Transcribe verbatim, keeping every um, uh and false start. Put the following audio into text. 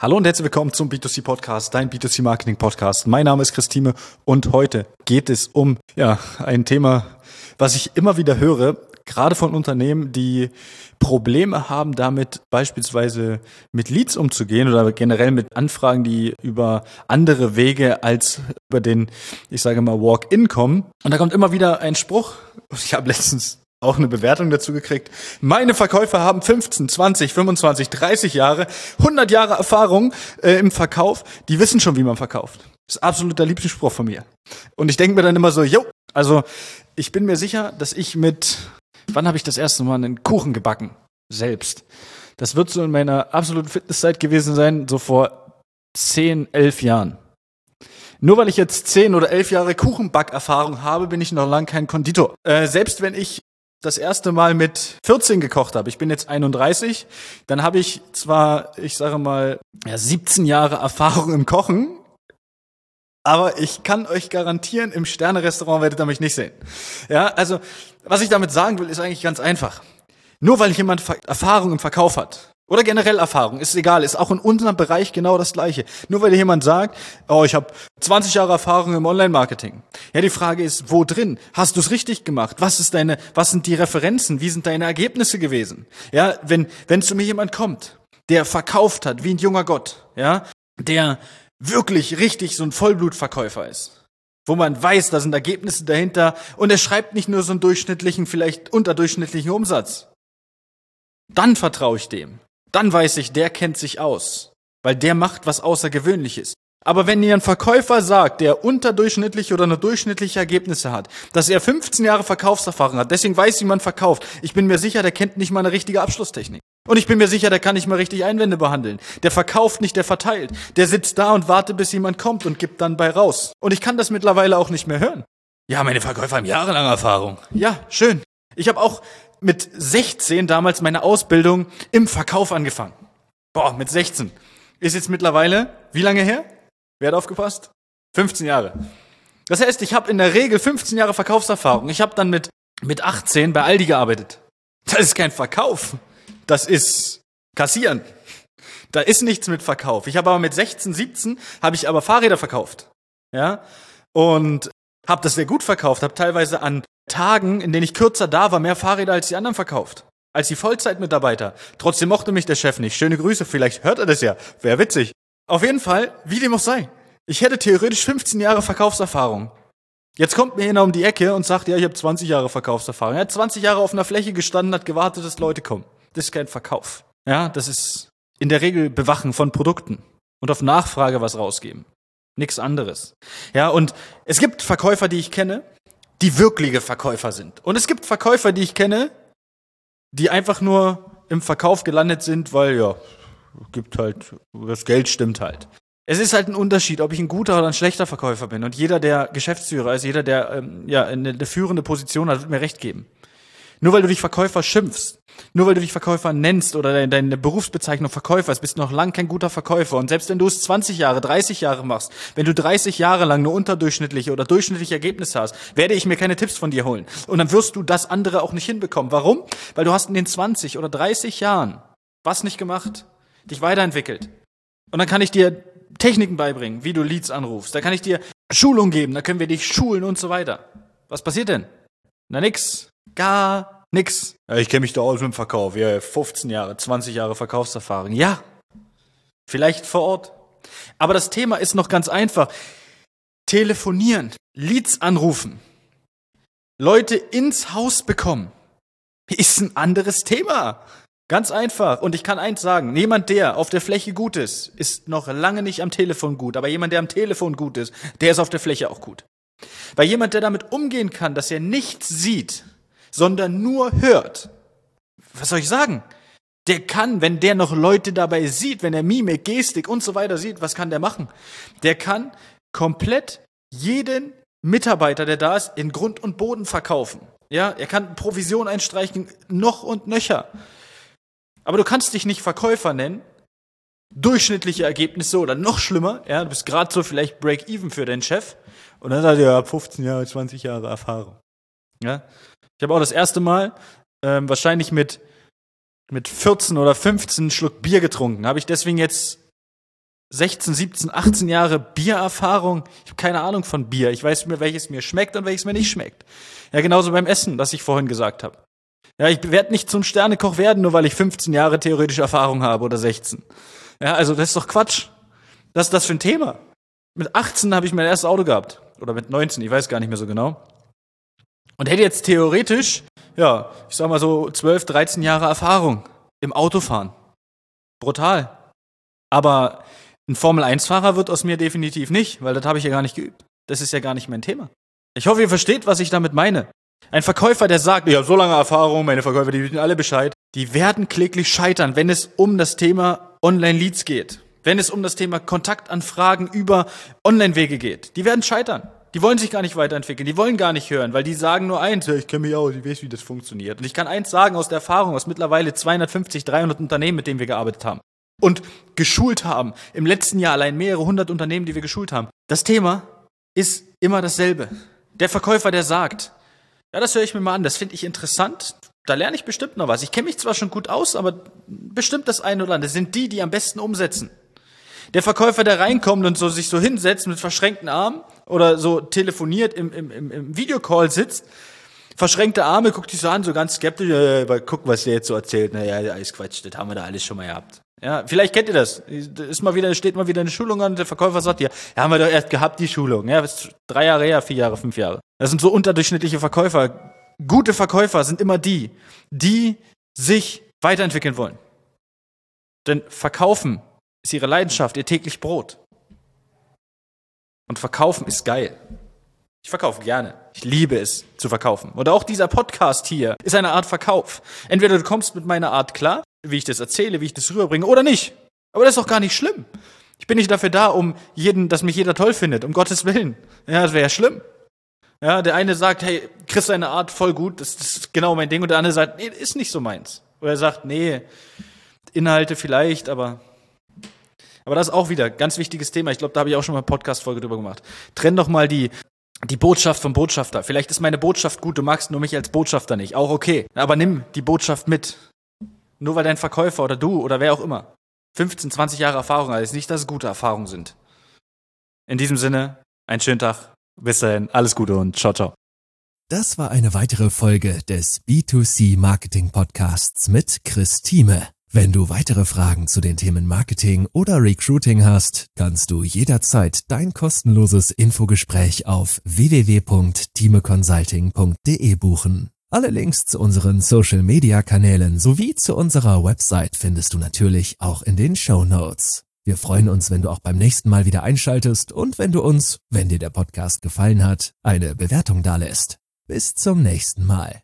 Hallo und herzlich willkommen zum B zwei C Podcast, dein B zwei C Marketing Podcast. Mein Name ist Christine und heute geht es um ja ein Thema, was ich immer wieder höre, gerade von Unternehmen, die Probleme haben damit, beispielsweise mit Leads umzugehen oder generell mit Anfragen, die über andere Wege als über den, ich sage mal, Walk-in kommen. Und da kommt immer wieder ein Spruch. Ich habe letztens auch eine Bewertung dazu gekriegt. Meine Verkäufer haben fünfzehn, zwanzig, fünfundzwanzig, dreißig Jahre, hundert Jahre Erfahrung äh, im Verkauf. Die wissen schon, wie man verkauft. Das ist absolut der Lieblingsspruch von mir. Und ich denke mir dann immer so, jo, also ich bin mir sicher, dass ich mit, wann habe ich das erste Mal einen Kuchen gebacken? Selbst. Das wird so in meiner absoluten Fitnesszeit gewesen sein, so vor zehn, elf Jahren. Nur weil ich jetzt zehn oder elf Jahre Kuchenbackerfahrung habe, bin ich noch lange kein Konditor. Äh, selbst wenn ich das erste Mal mit vierzehn gekocht habe, ich bin jetzt einunddreißig, dann habe ich zwar, ich sage mal, ja, siebzehn Jahre Erfahrung im Kochen, aber ich kann euch garantieren, im Sterne-Restaurant werdet ihr mich nicht sehen. Ja, also, was ich damit sagen will, ist eigentlich ganz einfach. Nur weil jemand Erfahrung im Verkauf hat, oder generell Erfahrung, ist egal, ist auch in unserem Bereich genau das Gleiche. Nur weil dir jemand sagt, oh, ich habe zwanzig Jahre Erfahrung im Online-Marketing. Ja, die Frage ist, wo drin? Hast du es richtig gemacht? Was ist deine, was sind die Referenzen? Wie sind deine Ergebnisse gewesen? Ja, wenn, wenn zu mir jemand kommt, der verkauft hat, wie ein junger Gott, ja, der wirklich richtig so ein Vollblutverkäufer ist, wo man weiß, da sind Ergebnisse dahinter und er schreibt nicht nur so einen durchschnittlichen, vielleicht unterdurchschnittlichen Umsatz. Dann vertraue ich dem. Dann weiß ich, der kennt sich aus, weil der macht was Außergewöhnliches. Aber wenn dir ein Verkäufer sagt, der unterdurchschnittliche oder nur durchschnittliche Ergebnisse hat, dass er fünfzehn Jahre Verkaufserfahrung hat, deswegen weiß, wie man verkauft, ich bin mir sicher, der kennt nicht mal eine richtige Abschlusstechnik. Und ich bin mir sicher, der kann nicht mal richtig Einwände behandeln. Der verkauft nicht, der verteilt. Der sitzt da und wartet, bis jemand kommt und gibt dann bei raus. Und ich kann das mittlerweile auch nicht mehr hören. Ja, meine Verkäufer haben jahrelange Erfahrung. Ja, schön. Ich habe auch mit sechzehn damals meine Ausbildung im Verkauf angefangen. Boah, mit sechzehn. Ist jetzt mittlerweile, wie lange her? Wer hat aufgepasst? fünfzehn Jahre. Das heißt, ich habe in der Regel fünfzehn Jahre Verkaufserfahrung. Ich habe dann mit, mit achtzehn bei Aldi gearbeitet. Das ist kein Verkauf. Das ist Kassieren. Da ist nichts mit Verkauf. Ich habe aber mit sechzehn, siebzehn habe ich aber Fahrräder verkauft. Ja? Und habe das sehr gut verkauft, habe teilweise an Tagen, in denen ich kürzer da war, mehr Fahrräder als die anderen verkauft. Als die Vollzeitmitarbeiter. Trotzdem mochte mich der Chef nicht. Schöne Grüße, vielleicht hört er das ja. Wäre witzig. Auf jeden Fall, wie dem auch sei. Ich hätte theoretisch fünfzehn Jahre Verkaufserfahrung. Jetzt kommt mir einer um die Ecke und sagt, ja, ich habe zwanzig Jahre Verkaufserfahrung. Er hat zwanzig Jahre auf einer Fläche gestanden, hat gewartet, dass Leute kommen. Das ist kein Verkauf. Ja, das ist in der Regel Bewachen von Produkten und auf Nachfrage was rausgeben. Nichts anderes. Ja, und es gibt Verkäufer, die ich kenne, die wirkliche Verkäufer sind. Und es gibt Verkäufer, die ich kenne, die einfach nur im Verkauf gelandet sind, weil, ja, gibt halt, das Geld stimmt halt. Es ist halt ein Unterschied, ob ich ein guter oder ein schlechter Verkäufer bin. Und jeder, der Geschäftsführer ist, jeder, der ähm, ja eine, eine führende Position hat, wird mir recht geben. Nur weil du dich Verkäufer schimpfst, nur weil du dich Verkäufer nennst oder deine, deine Berufsbezeichnung Verkäufer ist, bist du noch lang kein guter Verkäufer. Und selbst wenn du es zwanzig Jahre, dreißig Jahre machst, wenn du dreißig Jahre lang nur unterdurchschnittliche oder durchschnittliche Ergebnisse hast, werde ich mir keine Tipps von dir holen. Und dann wirst du das andere auch nicht hinbekommen. Warum? Weil du hast in den zwanzig oder dreißig Jahren was nicht gemacht, dich weiterentwickelt. Und dann kann ich dir Techniken beibringen, wie du Leads anrufst. Da kann ich dir Schulung geben, da können wir dich schulen und so weiter. Was passiert denn? Na nix. Gar nix. Ja, ich kenne mich da aus mit dem Verkauf. Ja, fünfzehn Jahre, zwanzig Jahre Verkaufserfahrung. Ja, vielleicht vor Ort. Aber das Thema ist noch ganz einfach. Telefonieren, Leads anrufen, Leute ins Haus bekommen, ist ein anderes Thema. Ganz einfach. Und ich kann eins sagen, jemand, der auf der Fläche gut ist, ist noch lange nicht am Telefon gut. Aber jemand, der am Telefon gut ist, der ist auf der Fläche auch gut. Weil jemand, der damit umgehen kann, dass er nichts sieht, sondern nur hört, was soll ich sagen? Der kann, wenn der noch Leute dabei sieht, wenn er Mimik, Gestik und so weiter sieht, was kann der machen? Der kann komplett jeden Mitarbeiter, der da ist, in Grund und Boden verkaufen. Ja, er kann Provision einstreichen, noch und nöcher. Aber du kannst dich nicht Verkäufer nennen, durchschnittliche Ergebnisse oder noch schlimmer, ja, du bist gerade so vielleicht Break-Even für deinen Chef und dann sagt er, ja, fünfzehn Jahre, zwanzig Jahre Erfahrung. Ja, ich habe auch das erste Mal ähm, wahrscheinlich mit mit vierzehn oder fünfzehn Schluck Bier getrunken. Habe ich deswegen jetzt sechzehn, siebzehn, achtzehn Jahre Biererfahrung. Ich habe keine Ahnung von Bier. Ich weiß mir, welches mir schmeckt und welches mir nicht schmeckt. Ja, genauso beim Essen, das ich vorhin gesagt habe. Ja, ich werde nicht zum Sternekoch werden, nur weil ich fünfzehn Jahre theoretische Erfahrung habe oder sechzehn. Ja, also das ist doch Quatsch. Was ist das für ein Thema? Mit achtzehn habe ich mein erstes Auto gehabt. Oder mit neunzehn, ich weiß gar nicht mehr so genau. Und hätte jetzt theoretisch, ja, ich sag mal so zwölf, dreizehn Jahre Erfahrung im Autofahren. Brutal. Aber ein Formel eins Fahrer wird aus mir definitiv nicht, weil das habe ich ja gar nicht geübt. Das ist ja gar nicht mein Thema. Ich hoffe, ihr versteht, was ich damit meine. Ein Verkäufer, der sagt, ich habe so lange Erfahrung, meine Verkäufer, die wissen alle Bescheid, die werden kläglich scheitern, wenn es um das Thema Online-Leads geht. Wenn es um das Thema Kontaktanfragen über Online-Wege geht. Die werden scheitern. Die wollen sich gar nicht weiterentwickeln. Die wollen gar nicht hören, weil die sagen nur eins, ich kenne mich aus, ich weiß, wie das funktioniert. Und ich kann eins sagen aus der Erfahrung, aus mittlerweile zweihundertfünfzig, dreihundert Unternehmen, mit denen wir gearbeitet haben. Und geschult haben. Im letzten Jahr allein mehrere hundert Unternehmen, die wir geschult haben. Das Thema ist immer dasselbe. Der Verkäufer, der sagt, ja, das höre ich mir mal an, das finde ich interessant, da lerne ich bestimmt noch was. Ich kenne mich zwar schon gut aus, aber bestimmt das eine oder andere. Das sind die, die am besten umsetzen. Der Verkäufer, der reinkommt und so sich so hinsetzt mit verschränkten Armen oder so telefoniert, im, im, im Videocall sitzt, verschränkte Arme, guckt sich so an, so ganz skeptisch, äh, guck, was der jetzt so erzählt. Naja, alles Quatsch, das haben wir da alles schon mal gehabt. Ja, vielleicht kennt ihr das. Ist mal wieder, steht mal wieder eine Schulung an und der Verkäufer sagt dir, ja, haben wir doch erst gehabt, die Schulung. Ja, das ist drei Jahre her, vier Jahre, fünf Jahre. Das sind so unterdurchschnittliche Verkäufer. Gute Verkäufer sind immer die, die sich weiterentwickeln wollen. Denn Verkaufen ist ihre Leidenschaft, ihr täglich Brot. Und Verkaufen ist geil. Ich verkaufe gerne. Ich liebe es zu verkaufen. Und auch dieser Podcast hier ist eine Art Verkauf. Entweder du kommst mit meiner Art klar, wie ich das erzähle, wie ich das rüberbringe, oder nicht. Aber das ist doch gar nicht schlimm. Ich bin nicht dafür da, um jeden, dass mich jeder toll findet, um Gottes Willen. Ja, das wäre ja schlimm. Ja, der eine sagt, hey, Chris, deine Art voll gut, das, das ist genau mein Ding. Und der andere sagt, nee, ist nicht so meins. Oder er sagt, nee, Inhalte vielleicht, aber... Aber das ist auch wieder ein ganz wichtiges Thema. Ich glaube, da habe ich auch schon mal eine Podcast-Folge drüber gemacht. Trenn doch mal die, die Botschaft vom Botschafter. Vielleicht ist meine Botschaft gut, du magst nur mich als Botschafter nicht. Auch okay. Aber nimm die Botschaft mit. Nur weil dein Verkäufer oder du oder wer auch immer fünfzehn, zwanzig Jahre Erfahrung hat, ist nicht, dass es gute Erfahrungen sind. In diesem Sinne, einen schönen Tag. Bis dahin, alles Gute und ciao, ciao. Das war eine weitere Folge des B zwei C Marketing Podcasts mit Chris Thieme. Wenn du weitere Fragen zu den Themen Marketing oder Recruiting hast, kannst du jederzeit dein kostenloses Infogespräch auf w w w punkt thieme consulting punkt d e buchen. Alle Links zu unseren Social-Media-Kanälen sowie zu unserer Website findest du natürlich auch in den Shownotes. Wir freuen uns, wenn du auch beim nächsten Mal wieder einschaltest und wenn du uns, wenn dir der Podcast gefallen hat, eine Bewertung dalässt. Bis zum nächsten Mal.